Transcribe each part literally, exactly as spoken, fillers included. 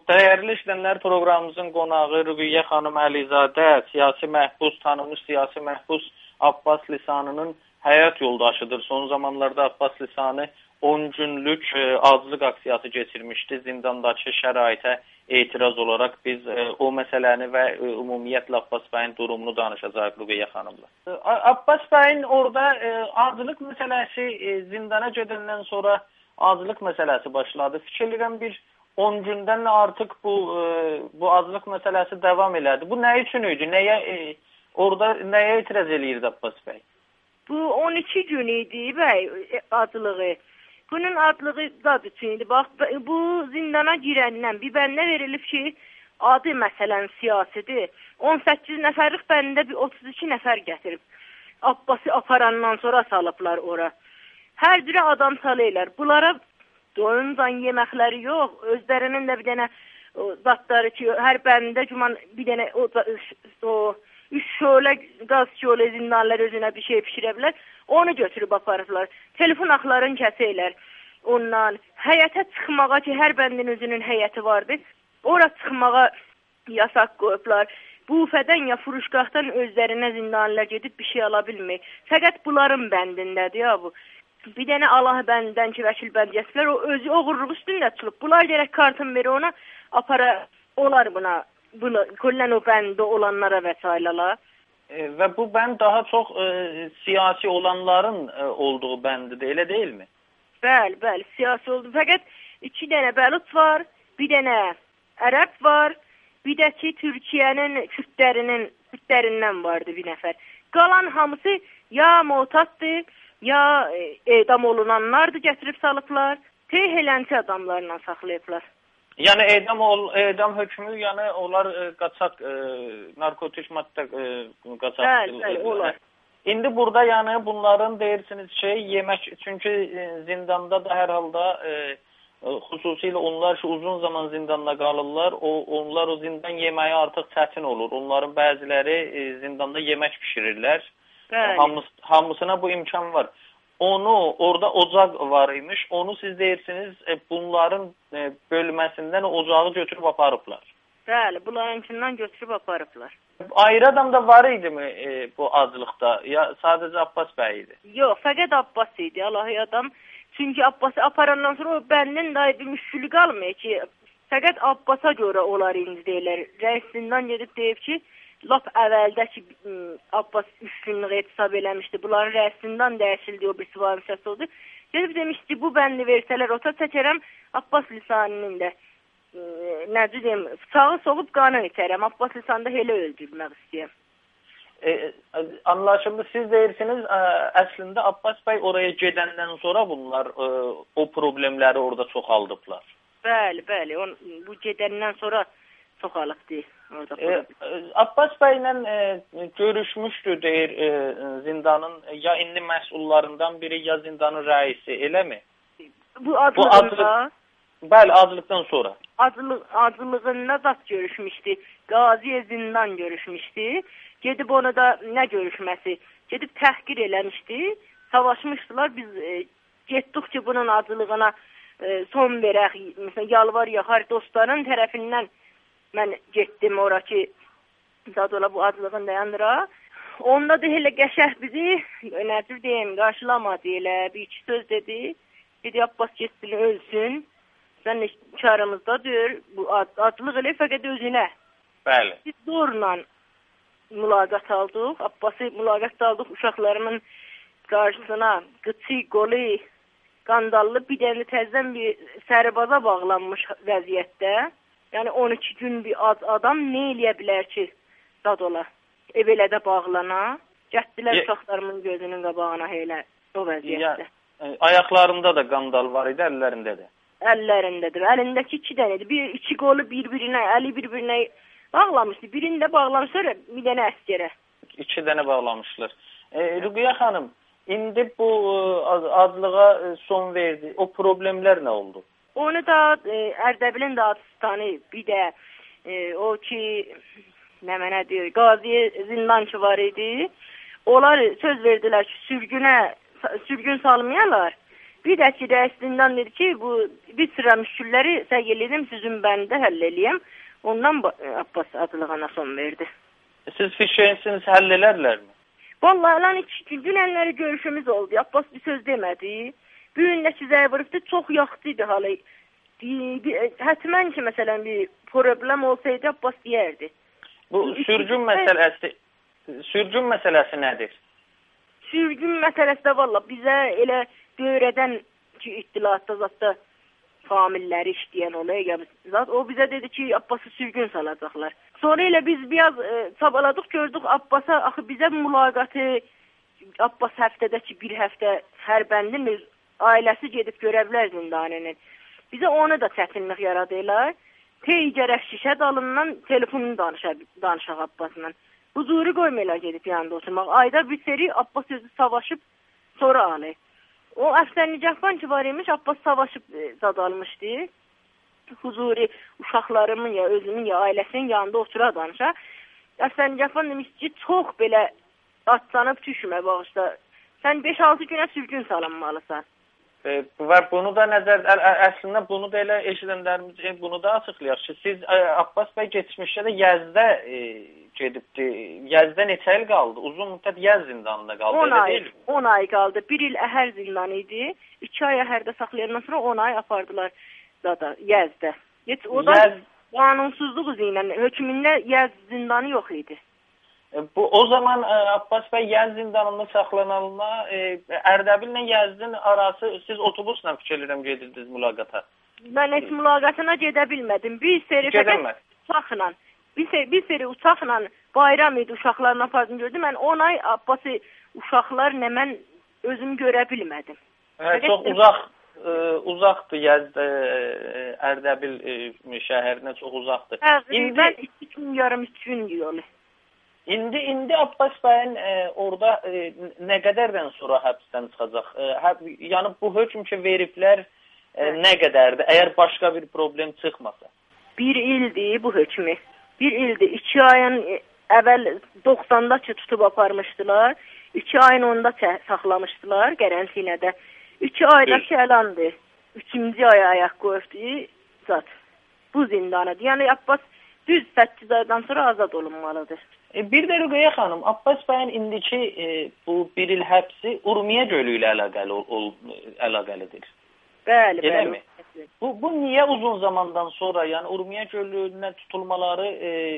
Dəyərli işlənlər proqramımızın qonağı Rüqiyyə xanım Əlizadə, siyasi məhbus, tanınmış siyasi məhbus Abbas Lisanının həyat yoldaşıdır. Son zamanlarda Abbas Lisanı on günlük azlıq aksiyası keçirmişdi. Zindandakı şəraitə etiraz olaraq biz o məsələni və ümumiyyətlə Abbas bəyin durumunu danışacağıq Rüqiyyə xanımla. Abbas bəyin orada azlıq məsələsi zindana gedəndən sonra azlıq məsələsi başladı. Fikirləyirəm bir on gündən artıq bu bu azlıq məsələsi davam elədi. Bu nə üçün idi? Nəyə orada nəyə etiraz eləyirdi Abbas bəy? Bu on iki gün idi bəy azlığı. Bunun adlığı zad üçün idi. Bax bu zindana girəndən bir bəndə verilib ki, adı məsələn siyasidir. on səkkiz nəfərlik bəndə bir otuz iki nəfər gətirib. Abbası aparandan sonra salıblar ora. Hər cürə adam salırlar. Bunlara doyuncan yeməkləri yox, özlərinin də bir dənə zatları ki, hər bəndə cuman bir dənə o, o üç şölə, qaz şölə zindanlar özünə bir şey pişirə bilər, onu götürüb aparırlar. Telefon axlarını kəsəylər. Ondan həyətə çıxmağa ki, hər bəndin özünün həyəti vardı, ora çıxmağa yasaq qoyublar. Bufədən ya furuşqaqdan özlərinə zindanlar gedib bir şey ala bilmir. Fəqət bunların bəndindədir ya bu. Bir dənə Allah bəndən ki, vəkil bənd gətirlər, o özü oğurluq üstündə çıxılıb. Bunlar gərək kartın veri ona, apara olar buna, bunu, köllən o bəndə olanlara vəsailələr. E, və bu bənd daha çox e, siyasi olanların e, olduğu bəndidir, elə deyilmi? Bəli, bəli, siyasi oldu. Fəqət iki dənə bəlut var, bir dənə ərəb var, bir də ki, Türkiyənin Kürdlərinin, Kürdlərindən vardı bir nəfər. Qalan hamısı ya motaddır, ya edam olunanlardır gətirib salıblar, tehələnti adamlarla saxlayıblar. Yəni edam ol, edam hökmü, yəni onlar e, qaçaq, e, narkotik maddə e, qaçaq. Bəli, bəli, olar. İndi burada yəni bunların deyirsiniz şey, yemək, çünki e, zindanda da hər halda e, xüsusilə onlar ki, uzun zaman zindanda qalırlar, o, onlar o zindan yeməyi artıq çətin olur. Onların bəziləri e, zindanda yemək pişirirlər. Hamıs, hamısına bu imkan var. Onu, orada ocaq var imiş, onu siz deyirsiniz e, bunların e, bölməsindən ocağı götürüb aparıblar. Bəli, bunlarınkindən götürüb aparıblar. Ayrı adam da var idi mi e, bu azlıqda? Ya sadəcə Abbas bəy idi? Yox, fəqət Abbas idi, Allahi adam. Çünki Abbası aparandan sonra o bəndən də bir müşkülü qalmıyor ki, fəqət Abbasa görə onlar indi deyirlər. Rəisindən gedib deyib ki, lap əvvəldə ki, Abbas üç günlük etisab eləmişdi. Bunların rəisindən dəyişildi, o bir sıvabı səs oldu. Gedib demişdi, bu bəndi versələr, ota çəkərəm, Abbas Lisaninin də necə deyim, bıçağı soğub qanın itərəm. Abbas Lisanı da elə öldürmək istəyəm. E, anlaşıldı. Siz deyirsiniz, ə, əslində Abbas bəy oraya gedəndən sonra bunlar ə, o problemləri orada çoxaldıblar. Bəli, bəli. On, bu gedəndən sonra çoxalıbdı orada. E, Abbas bəylə e, görüşmüşdü deyir e, zindanın ya indi məsullarından biri, ya zindanın rəisi, eləmi? Bu adlığında? Bəli, azlıqdan sonra. Adlıq, adlığında zat görüşmüşdü. Qaziyə zindan görüşmüşdü. Gedib onu da nə görüşməsi? Gedib təhqir eləmişdi. Savaşmışdılar. Biz e, getdik ki, bunun adlığına e, son verək. Məsələn, yalvar yaxar dostların tərəfindən mən getdim ora ki, zadola bu adlığını dayandıra. Onda da elə qəşəh bizi, necə deyim, qarşılamadı elə. Bir iki söz dedi. Dedi, Abbas getsin, ölsün. Sən karımızdadır. Bu ad, adlıq elə fəqət özünə. Bəli. Biz doğrudan mülaqat aldıq. Abbası mülaqat aldıq uşaqlarımın qarşısına qıçı, qolu, qandallı bir dənə təzdən bir sərbaza bağlanmış vəziyyətdə. Yəni on iki gün bir ad adam nə eləyə bilər ki, zad ola? Ev elə də bağlana. Gətdilər uşaqlarımın gözünün qabağına elə o vəziyyətdə. Ya, ayaqlarında da qandal var idi, əllərində də. Əllərindədir. Əlindəki iki dənədir. Bir, iki qolu bir-birinə, əli bir-birinə bağlamışdı. Birini də bağlamışlar, bir dənə əskərə. İki dənə bağlamışlar. E, Rüqiyyə xanım, indi bu adlığa son verdi. O problemlər nə oldu? Onu da e, Ərdəbilin dağıstanı, bir də e, o ki, nə mənə deyir, Qaziyə zindançı var idi. Onlar söz verdilər ki, sürgünə, sürgün salmayalar. Bir də ki, rəisindən dedi ki, bu bir sıra müşkülləri səhiyyə sizin bəndə həll eləyəm. Ondan Abbas adlığına son verdi. Siz fişəyinsiniz həll elərlərmi? Vallahi lan iki dünənləri görüşümüz oldu. Abbas bir söz demədi. Bu gün də sizə vurubdu, çox yaxşıydı halı. Hətmən ki, məsələn, bir problem olsaydı Abbas deyərdi. Bu sürgün məsələsi, sürgün məsələsi nədir? Sürgün məsələsi də valla bizə elə dövrədən ki, ittilatda zatda familləri işləyən olaya zat, o bizə dedi ki, Abbası sürgün salacaqlar. Sonra elə biz biraz e, çabaladıq, gördük Abbasa, axı bizə mülaqatı, Abbas həftədəki bir həftə hər bəndin öz ailəsi gedib görə bilər zindaninin. Bizə onu da çətinlik yaradırlar. Tey gərək şişə dalından telefonunu danışaq, danışaq Abbasla. Huzuru qoymayla gedib yanında oturmaq. Ayda bir seri Abbas özü savaşıb sonra alır. O Əfsər Nicəfban ki var imiş, Abbas savaşıb zad almışdı. Huzuri uşaqlarımın ya özümün ya ailəsinin yanında otura danışa. Əfsər Nicəfban demiş ki, çox belə atlanıb düşmə bağışda. Sən beş altı günə sürgün salınmalısan. E, və bunu da nəzər, əslində bunu da elə eşidənlərimiz e, bunu da açıqlayaq ki, siz e, Abbas bəy geçmişdə də Yəzdə e, gedibdi. Yəzdə neçə il qaldı? Uzun müddət Yəz zindanında qaldı, on elə ay, deyil mi? on ay qaldı. bir il Əhər zindanı idi. iki ay Əhərdə saxlayandan sonra on ay apardılar da Yəzdə. Heç o da Yəz... qanunsuzluq üzrə hökmündə Yəz zindanı yox idi. Bu o zaman e, Abbas bəy Yəz zindanında saxlananla e, Ərdəbillə Yəzdin arası siz otobusla fikirlərim gedirdiniz mülaqata. Mən heç mülaqatına gedə bilmədim. Bir seri fəqət uçaqla, bir seri, bir seri uçaqla bayram idi, uşaqlarla apardım gördüm. Mən on ay Abbası uşaqlarla mən özümü görə bilmədim. Hə, çox de... uzaq e, uzaqdır Yəzdə e, Ərdəbil e, şəhərinə çox uzaqdır. Təqribən iki gün yarım üç gün yolu. İndi indi Abbas bəyin e, orada e, nə qədərdən sonra həbsdən çıxacaq? E, həb, yəni bu hökm ki veriblər e, nə qədərdir? Əgər başqa bir problem çıxmasa. Bir ildir bu hökmü. Bir ildir. İki ayın əvvəl doxsanda ki tutub aparmışdılar. İki ayın onda saxlamışdılar qərantinədə. İki aydakı əlandır. Üçüncü aya ayaq qoyubdu zat. Bu zindanadır. Yəni Abbas düz səkkiz aydan sonra azad olunmalıdır. E, bir də Rüqəyə xanım, Abbas bəyin indiki e, bu bir il həbsi Urmiya gölü ilə əlaqəli, ol, ol, əlaqəlidir. Bəli, Elə bəli. Mi? Bu, bu niyə uzun zamandan sonra, yəni Urmiya gölünə tutulmaları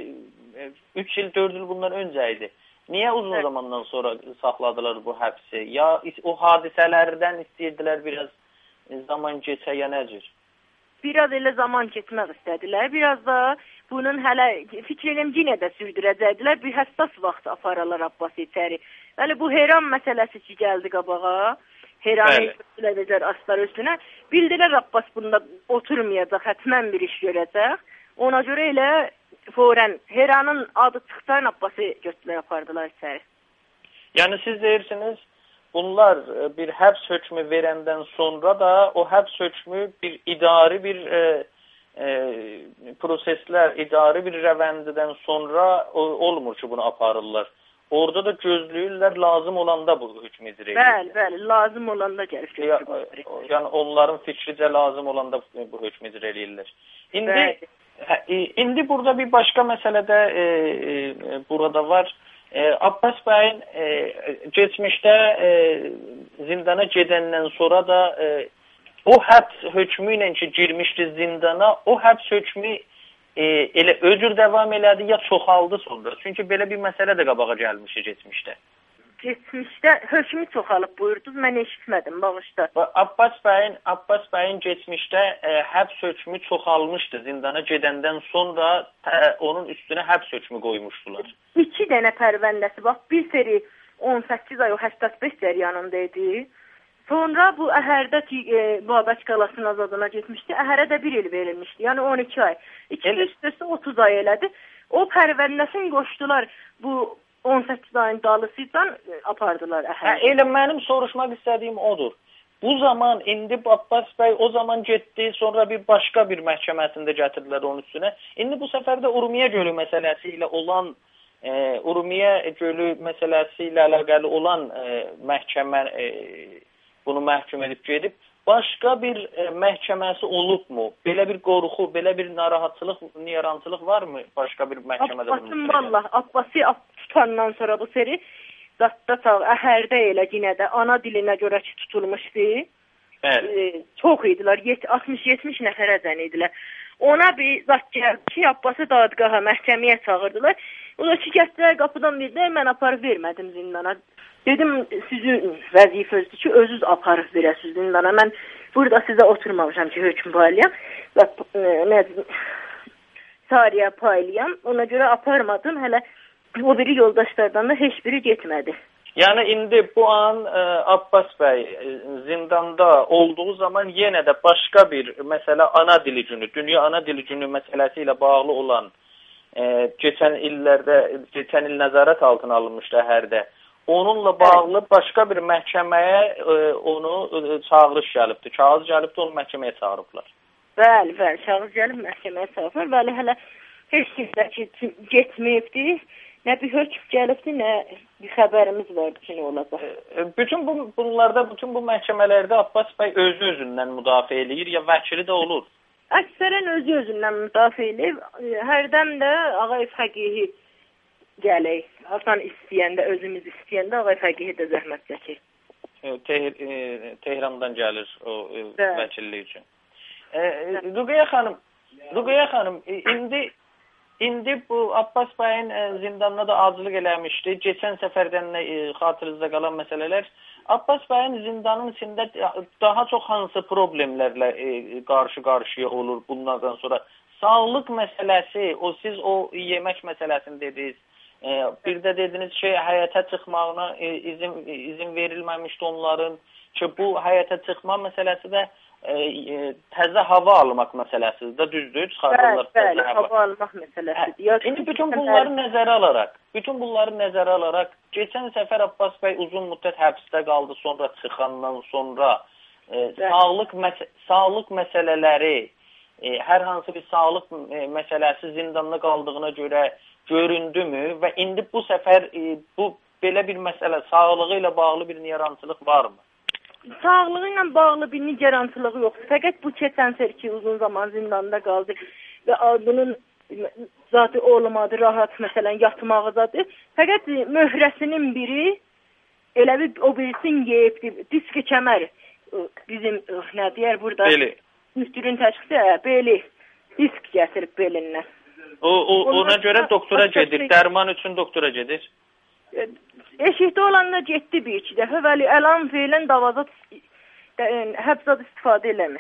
üç e, il, dörd il bundan öncə idi. Niyə uzun evet. zamandan sonra saxladılar bu həbsi? Ya o hadisələrdən istəyirdilər biraz e, zaman keçə, ya necə? Biraz elə zaman keçmək istədilər. Biraz da bunun hələ fikrim yenə də sürdürəcəkdilər. Bir həssas vaxt aparalar Abbas içəri. Yəni bu Heran məsələsi ki gəldi qabağa. Heranı edəcəklər aslar üstünə. Bildilər Abbas bunda oturmayacaq, hətmən bir iş görəcək. Ona görə elə forən Heranın adı çıxdan Abbası götürülər apardılar içəri. Yəni siz deyirsiniz, bunlar bir həbs hökmü verəndən sonra da o həbs hökmü bir idari bir e, e, proseslər, idari bir rəvəndidən sonra o, olmur ki, bunu aparırlar. Orada da gözləyirlər, lazım olanda bu hökmü icra edirlər. Bəli, bəli, lazım olanda gəlir hökmü ya, Yəni onların fikricə lazım olanda bu hökmü icra edirlər. İndi, hə, indi burada bir başqa məsələ də e, e, burada var. E, Abbas bəyin e, geçmişdə e, zindana gedəndən sonra da e, o həbs hökmü ilə ki girmişdi zindana, o həbs hökmü e, elə öcür davam elədi ya çoxaldı sonra? Çünki belə bir məsələ də qabağa gəlmişdi geçmişdə. Geçmişdə hökmü çoxalıb buyurdunuz, mən eşitmədim, bağışda. Abbas bəyin, Abbas bəyin geçmişdə e, həbs hökmü çoxalmışdı zindana gedəndən sonra tə, onun üstünə həbs hökmü qoymuşdular. İki dənə pərvəndəsi, bax, bir seri on səkkiz ay o səksən beş cəryanında idi. Sonra bu Əhərdə ki, e, Babək qalasının azadına getmişdi. Əhərə də bir il verilmişdi, yəni on iki ay. İki üstəsi otuz ay elədi. O pərvəndəsini qoşdular bu on səkkiz ayın dalısıyla apardılar Əhərə. Hə, elə mənim soruşmaq istədiyim odur. Bu zaman indi Abbas bəy o zaman getdi, sonra bir başqa bir məhkəməsində gətirdilər onun üstünə. İndi bu səfər də Urmiya gölü məsələsi ilə olan e, Urmiya gölü məsələsi ilə əlaqəli olan e, məhkəmə e, bunu məhkum edib gedib. başqa bir e, məhkəməsi olubmu? Belə bir qorxu, belə bir narahatçılıq, niyarançılıq varmı başqa bir məhkəmədə? Abbasın vallah, Abbası tutandan sonra bu seri zatda sağ, əhərdə elə yenə də ana dilinə görə ki tutulmuşdu. Bəli. E, çox idilər, altmış yetmiş nəfərəcən idilər. Ona bir zat gəldi ki, Abbası dadqaha məhkəməyə çağırdılar. O da ki, gəldilər qapıdan verdilər, mən aparıb vermədim zindana. Dedim, sizin vəzifənizdir ki, özünüz aparıb verəsiniz zindana. Mən burada sizə oturmamışam ki, hökm paylayam. Nə Sariya paylayam. Ona görə aparmadım. Hələ o biri yoldaşlardan da heç biri getmədi. Yəni indi bu an e, Abbas bəy e, zindanda olduğu zaman yenə də başqa bir məsələ ana dili günü, dünya ana dili günü məsələsi ilə bağlı olan e, keçən illərdə, keçən il nəzarət altına alınmışdı hərdə. Onunla bağlı evet. Başqa bir məhkəməyə e, onu e, çağırış gəlibdi. Kağız gəlibdi, onu məhkəməyə çağırıblar. Bəli, bəli, kağız gəlib məhkəməyə çağırıblar. Bəli, hələ heç kimsə getməyibdi. Nə bir hökm gəlibdi, nə bir xəbərimiz vardı ki, nə olacaq. Bütün bu, bunlarda, bütün bu məhkəmələrdə Abbas bəy özü özündən müdafiə eləyir, ya vəkili də olur? Əksərən özü özündən müdafiə eləyir. Hərdən də Ağayev Fəqihi gələk. Hasan istəyəndə, özümüz istəyəndə Ağayev Fəqihi də zəhmət çəkir. Tehir, e, Tehrandan gəlir o e, vəkillik üçün. E, Ruqayyə xanım, Ruqayyə xanım, indi İndi bu Abbas bəyin e, zindanına da acılıq eləmişdi. Keçən səfərdən e, xatırınızda qalan məsələlər. Abbas bəyin zindanın içində daha çox hansı problemlərlə e, qarşı-qarşıya olur bunlardan sonra? Sağlıq məsələsi, o siz o yemək məsələsini dediniz. E, bir də dediniz ki, həyətə çıxmağına e, izin, izin verilməmişdi onların. Ki, bu həyətə çıxma məsələsi də E, e, təzə hava almaq məsələsidir də, düzdür, çıxarırlar bəli, təzə hava. hava almaq məsələsidir. Hə, indi bütün bunları nəzərə alaraq, bütün bunları nəzərə alaraq, keçən səfər Abbas bəy uzun müddət həbsdə qaldı, sonra çıxandan sonra e, sağlıq, məs sağlıq məsələləri, e, hər hansı bir sağlıq e, məsələsi zindanda qaldığına görə göründümü və indi bu səfər e, bu belə bir məsələ, sağlığı ilə bağlı bir niyarançılıq varmı? Sağlığı ilə bağlı bir nigarançılığı yoxdur. Fəqət bu keçən sər ki, uzun zaman zindanda qaldı və bunun zatı olmadı, rahat məsələn yatmağıdadır. Fəqət möhrəsinin biri elə bir o birisini yeyibdir. Diski kəmər bizim nə deyər burada? Beli. Müftürün təşxisi, hə, beli. Disk gətirib belindən. O, o ona görə doktora gedir, dərman üçün doktora gedir. Eşikdə olanda getdi bir iki dəfə, vəli əlan feylən davazat, həbzat istifadə eləmir.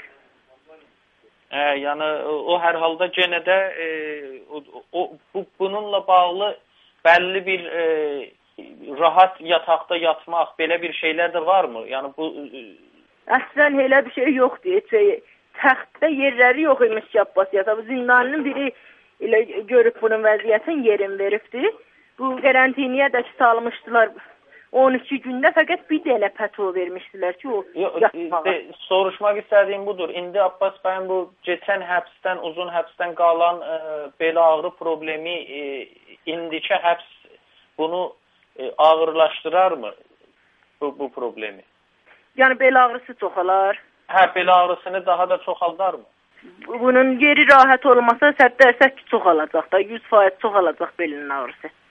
Hə, yəni o hər halda genə də e, o, o, bu, bununla bağlı bəlli bir e, rahat yataqda yatmaq, belə bir şeylər də varmı? Yəni bu e, əslən elə bir şey yoxdur. Şey, təxtdə yerləri yox imiş ki, Abbas yatağı. Zindanın biri elə görüb bunun vəziyyətini yerin veribdir. Bu qarantiniyə də salmışdılar on iki gündə, fəqət bir dənə pəto vermişdilər ki, o yatmağa. Soruşmaq istədiyim budur. İndi Abbas bəyin bu keçən həbsdən, uzun həbsdən qalan e, belə ağrı problemi, e, indiki həbs bunu e, ağırlaşdırarmı bu, bu problemi? Yəni belə ağrısı çoxalar. Hə, belə ağrısını daha da çoxaldarmı? Bunun yeri rahat olmasa səddə səkki çoxalacaq da, yüz faiz çoxalacaq belinin ağrısı.